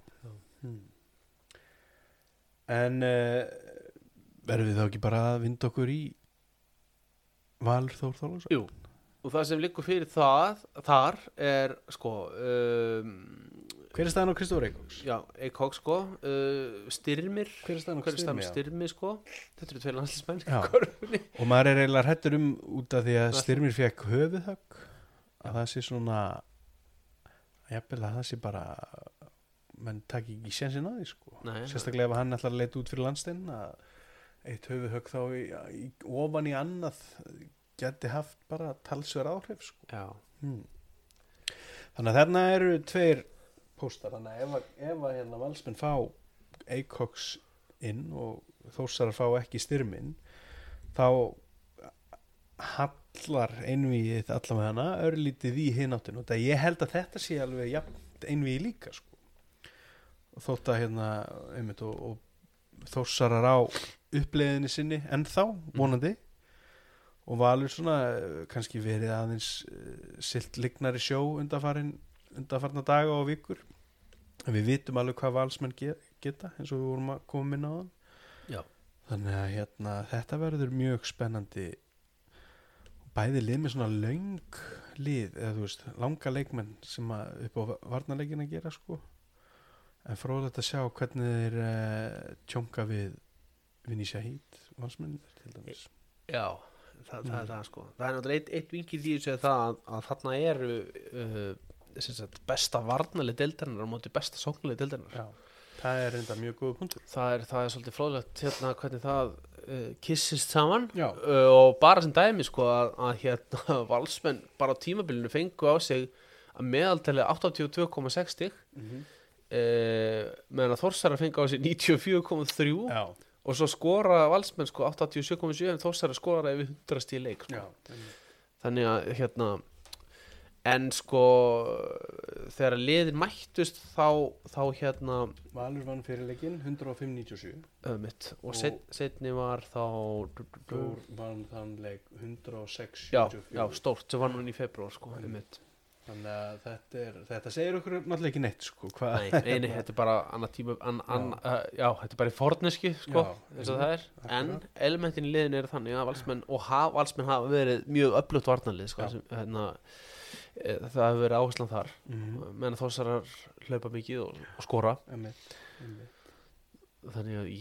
En verðum við þá ekki bara að vinda okkur í Valur Þór Þorláksson? Jú, og það sem liggur fyrir þar er, sko hver er staðan á Kristófur Eikóks? Já, Eikóks, sko Styrmir. Hver er staðan á Styrmir, sko? Þetta eru 2 landsliðsmenn í korfunni. Og maður er eiginlega hræddur út af því að Styrmir fekk höfuðhögg, að það sé svona jafnvel að það sé bara menn taki ekki sénsinn á því, sko. Sérstaklega ef hann ætlar að leita út fyrir landsteinn að eitt höfuðhögg þá ofan í annað geti haft bara talsverð áhrif, sko. Já. Þannig að þarna eru 2 póstar, þannig að ef Valsmenn fá Eikóks inn og Þórsarar fá ekki Styrminn, þá hallar einvíið allavega hana örlítið í hináttinu, og það ég held að þetta sé alveg jafnt einvíið líka, sko. Þótt að einmitt og Þórsarar á uppleiðinni sinni ennþá, vonandi, og Valur svona kannski verið aðeins silt lignari sjó undanfarna daga og vikur, en við vitum alveg hvað Valsmenn geta, eins og við vorum að koma inn á þann. Já. Þannig að þetta verður mjög spennandi, bæði lið með svona löng lið, eða þú veist, langa leikmenn sem upp á varnarleikin að gera, sko. En fróðilegt að sjá hvernig þeir tjónka við Vinny Shahid Valsmenn til dæmis. Já, það er það, sko. Það er náttúrulega eitt vinkil í þessu að þarna eru besta varnarlið deildarinnar á móti besta sóknarlið deildarinnar. Já, það er reynda mjög góð punktur. Það er svolítið fróðilegt hvernig það kissist saman. Og bara sem dæmi, sko, að Valsmenn bara á tímabilinu fengu á sig að meðaltali 82,6 stig. Meðan að Þórsarar fengi á sig 94,3 og svo skora Valsmenn, sko, 87,7, en Þórsarar skora yfir 100 stig í leik, sko. Þannig að en, sko, þegar liðin mættust þá Valur vann fyrir leikinn 105-97 og seinni var þá Þór vann þann leik 106-74. Já, stórt, sem vann hann í febrúar, sko. Þannig að þetta segir okkur náttúrulega ekki neitt, sko. Nei, þetta er bara annað tíma, þetta er bara í forneski, sko, eins og það er. En elementin í liðinu eru þannig að Valsmenn hafa verið mjög öflugt varnarlið, sko. Það hefur verið áherslan þar, meðan Þórsarar hlaupa mikið og skora. Þannig að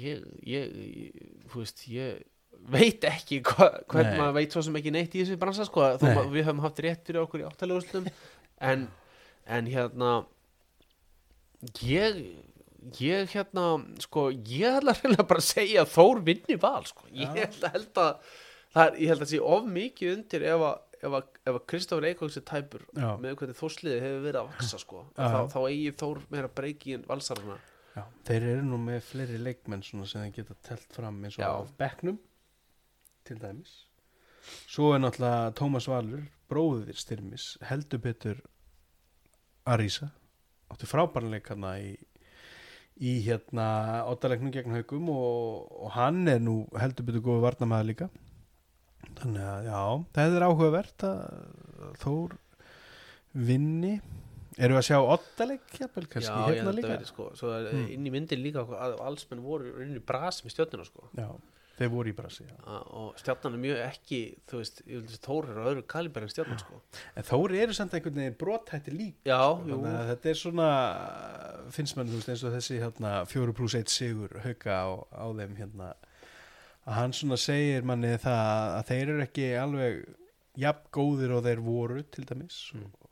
ég veit ekki hvernig maður veit svo sem ekki neitt í þessu bransa, sko, þó við höfum haft rétt fyrir okkur í áttalegustum, en Ég sko, ég ætla reyna bara að segja að Þór vinni Val, sko. Ég held að sé of mikið undir ef að Kristoffer Eikóks er tæpur með hvernig Þórsliðið hefur verið að vaksa, sko. Þá eigi Þór meira breyki en Valsarana. Já, þeir eru nú með fleiri leikmenn svona sem þeir geta telt fram eins og á bekknum til dæmis. Svo er náttúrulega Tómas Valur, bróðir Styrmis, heldur betur að rísa. Átti frábærleik hana í oddaleiknum gegn Haukum og hann er nú heldur betur góð varnarmaður líka. Þannig að já, það er áhugavert að Þór vinni. Erum við að sjá oddaleik jafnvel kannski já, hérna líka? Já, sko. Svo inn í myndin líka að Valsmenn voru inn í brasi með Stjörnuna, sko. Já, þeir voru í brasi, já. Og Stjarnan er mjög ekki, þú veist, ég vil þess að Þór er á öðru kaliber en Stjarnan, sko. En Þór eru samt einhvern veginn brothættir líka. Já, sko. jú. Þannig að þetta er svona, finnst mann, þú veist, eins og þessi 4+1 sigur Hauka á þeim að hann svona segir manni það að þeir eru ekki alveg jafn góðir og þeir voru til dæmis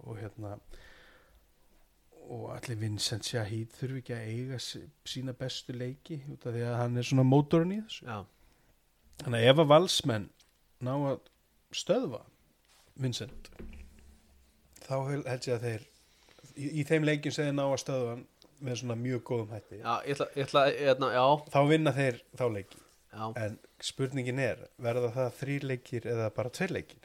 og allir Vincent Shahid þurfi ekki að eiga sína bestu leiki út af því að hann er svona mótorinn í þessu. Já. Þannig að ef að Valsmenn ná að stöðva Vincent þá held ég að þeir í þeim leikjum sem þeir ná að stöðva hann með svona mjög góðum hætti. Já, ég ætla já. Þá vinna þeir þá leiki. Já. En spurningin verða það 3 leikir eða bara 2 leikir?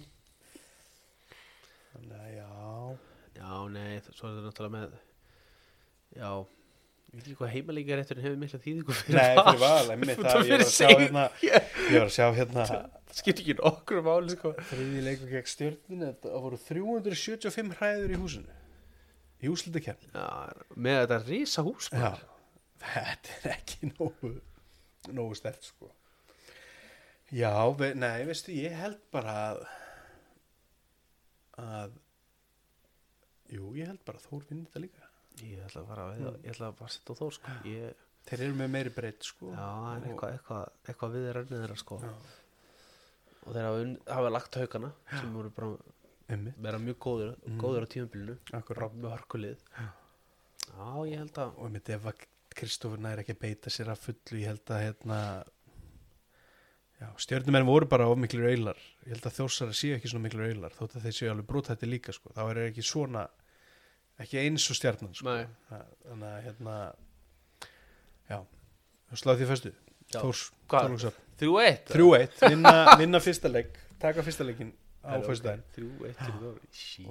Þannig að Já, nei, svo er það náttúrulega með já, ég veit ekki hvað heimaleikarétturinn hefur mikla þýðingu fyrir Val. Nei, fyrir Val, einmitt það ég var að sjá hérna það skiptir ekki nokkur máli, sko. 3. leikur gegn Stjörnunni, það voru 375 hræður í húsinu í úrslitakeppni. Já, með þetta risa hús, sko. Já, þetta er ekki nógu sterkt, sko. Já, nei, veistu, ég held bara að ég held bara að Þór vinni þetta líka. Ég ætla bara að setja á Þór, sko. Þeir eru með meiri breytt, sko. Já, en eitthvað við er rönnið þeirra, sko. Já. Og þeir hafa lagt Haukana sem voru bara vera mjög góður á tímabilinu. Akkurat. Með hörkulið. Já, ég held að og með ef að Kristoffer nær ekki að beita sér að fullu, ég held að Stjörnumenn voru bara of miklir aular. Ég held að Þórsarar séu ekki svona miklir aular þótt að þeir séu alveg brothættir líka, sko. Þá er ekki svona ekki eins og Stjarnan, sko. Þannig að slá því föstu Þórs 3-1 vinna fyrsta leik, taka fyrsta leikin á föstudaginn 3-1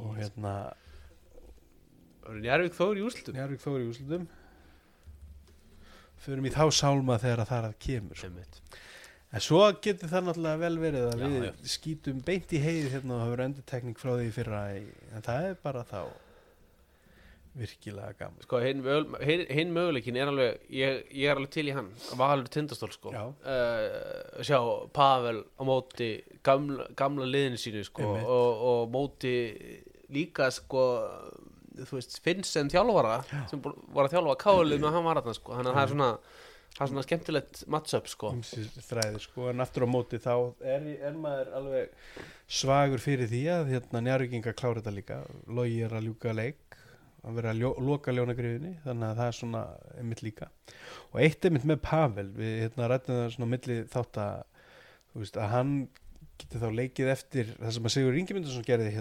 og Njarðvík Þór í úrslitum förum í þá sálma þegar það kemur, sko. En svo getur það náttúrulega vel verið að við skítum beint í heiði og það verður endurtekning frá því fyrra en það er bara þá virkilega gaman. Sko, hinn möguleikin er alveg ég er alveg til í hann, Valur Tindastól, sko. Sjá Pavel á móti gamla liðinu sínu, sko, og móti líka, sko, þú veist, Finnsen þjálfara sem var að þjálfa Kálið með hann var þarna, sko. Þannig að það er svona skemmtilegt matchup, sko. Þræðir, sko, en aftur á móti þá er maður alveg svagur fyrir því að Njarðvíkingar klára þetta líka. Logi er að ljúka leik, að vera að loka Ljónagryfjunni, þannig að það er svona einmitt líka. Og eitt einmitt með Pavel, við ræddum það svona milli þátt að hann getur þá leikið eftir það sem að Sigur Ingimundsson gerði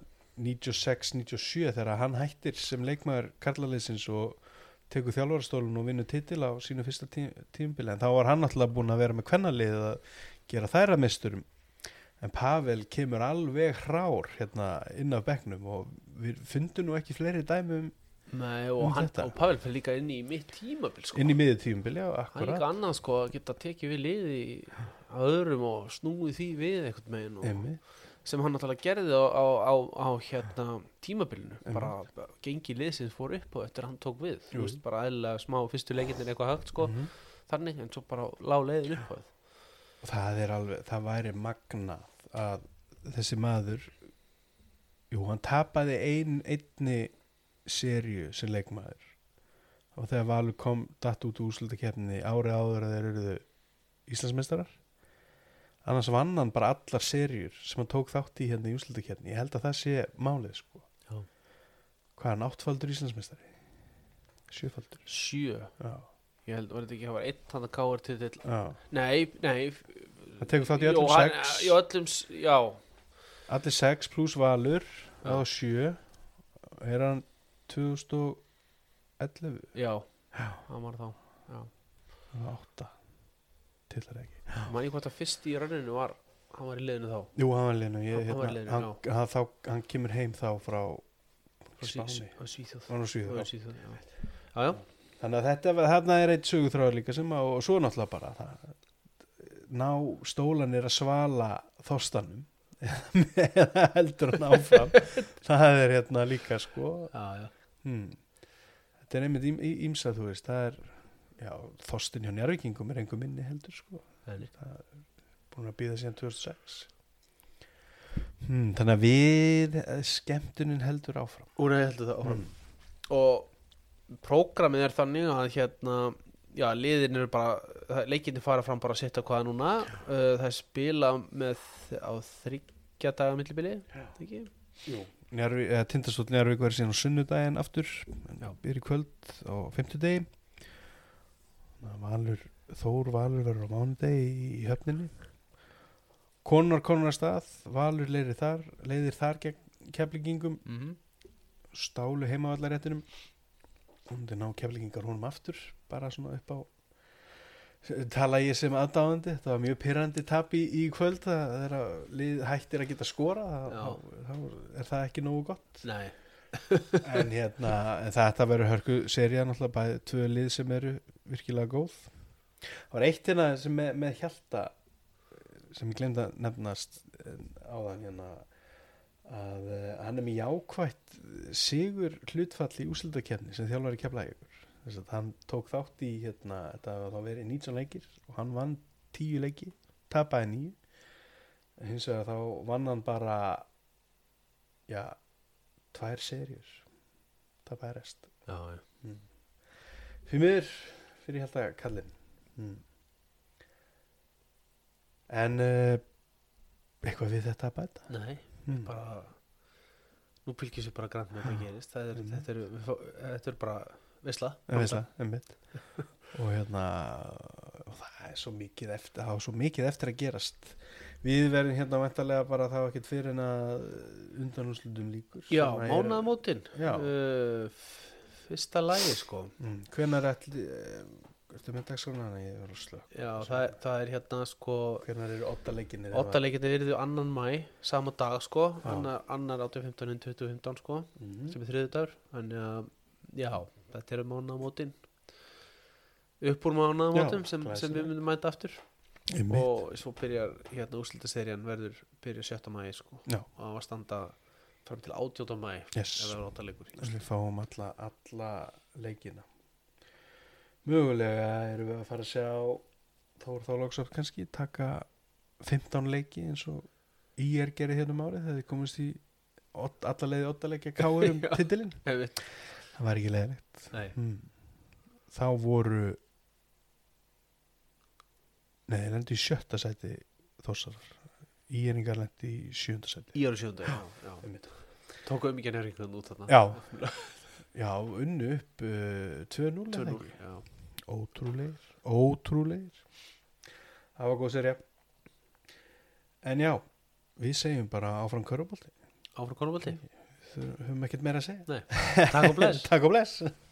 96-97 þegar hann hættir sem leikmaður karlaliðsins og tekur þjálfarastólun og vinnur titil á sínu fyrsta tímabili, en þá var hann alltaf búin að vera með kvennalið að gera þæra meisturum, en Pavel kemur alveg hrár inn af bekknum og við fundum nú ekki fleiri dæmi Nei, og Pavel fyrir líka inn í mitt tímabil, sko. Inn í miðju tímabil, já, akkurat. Það er líka annað, sko, að geta tekið við liði að öðrum og snúið því við einhvern meginn og sem hann náttúrulega gerði á tímabilinu, bara gengi liðsins fór upp og eftir hann tók við, þú veist, bara eðlilega smá fyrstu leikirnir eitthvað högt, sko, þannig, en svo bara lá leiðin upp á það. Og það væri magnað að þessi maður, hann tapaði einni seríu sem leikmaður og þegar Valur datt út úr úrslitakeppninni árið áður að þeir eruðu Íslandsmeistarar, annars vann hann bara allar seríur sem hann tók þátt í í úrslitakeppninni. Ég held að það sé málið, sko. Já. Hvað er hann 8-faldur Íslandsmeistari? 7-faldur 7, já. ég held, var þetta ekki að hafa 1 þannig káar titill, Já. nei Það tekur þátt í öllum 6 í öllum, já allir 6 pluss Valur á 7 er hann 2011 já, hann var þá 8 tillar ekki man ég hvort að fyrst í ranninu var hann var í liðinu þá Jú, hann var í liðinu Hann var í liðinu, hann kemur heim þá frá Spáni Svíþjóð Hann var á Svíþjóð, já. Svíþjóð, já. Þannig að þarna er eitt söguþráður líka sem og svo náttúrulega bara ná stólanir að svala þorstanum eða heldur hann áfram það er hérna líka sko já. Þetta er einmitt ímsað þú veist það er þorstin hjá Njarðvíkingum er einhver minni heldur sko það er búin að býða síðan 2006 þannig að við skemmtunin heldur áfram Úr heldur það áfram og prógramið er þannig að hérna liðin eru bara leikinni fara fram bara að setja hvaða núna það er spila með á 3 daga millibili ekki? Jú Tindastóll Njarðvík verður síðan á sunnudaginn aftur byrja í kvöld á 5. degi Valur verður á mánudegi í höfninni Konur stað Valur leiðir þar gegn Keflvíkingum stálu heimavallaréttinum og ná Keflvíkingar honum aftur bara svona upp á tala ég sem aðdáðandi það var mjög pirrandi tap í kvöld það er að lið hættir að geta skora þá er það ekki nógu gott Nei en þetta verður hörku sería náttúrulega bæði 2 lið sem eru virkilega góð það var eitt hérna sem með Hjalta sem ég glemd að nefnast áðan að hann er með jákvætt sigur hlutfall í úrslitakeppni sem þjálfari Keflavíkur þess að hann tók þátt í þetta þá verið 19 leikir og hann vann 10 leiki tapaði 9 hins vegar þá vann hann bara 2 seríur tapaði rest fyrir mér fyrir Hjalta kallinn en eitthvað við þetta að bæta Nei, bara nú fylgjum við bara grann með hvað gerist þetta er bara veisla einmitt og og það er svo mikið eftir að gerast við verðum væntanlega bara þá ekkert fyrir en að undanúrslitum líkur mánaðamótin fyrsta lagi sko hvenær ertu með dagskrána ég var slökk það er sko hvenær eru 8 leikinir 8 leikinir eru 2. maí sama dag sko annar 18.15 20.15 sko sem er 3. dagur þannig að þetta eru mánaðamótin upp úr mánaðamótum sem við myndum mæta aftur og svo byrjar úrslitaserían byrjar 7. maí sko og það var standa fram til 18. maí ef það er 8 leikur við fáum alla leikina mögulega erum við að fara að sjá Þór Þorláksson kannski taka 15 leiki eins og IR gerir hérna árið þegar þið komist í alla leiði 8 leiki að káur titilinn það var ekki leiðilegt þá voru þeir lendi í 7. sæti Þórsarar IR-ingar lendi í 7. sæti IR 7. tóku mikið nærringan út þarna já unnu upp 2-0 ótrúlegir það var góð serja en við segjum bara áfram körfubolti við höfum ekkert meira að segja Takk og bless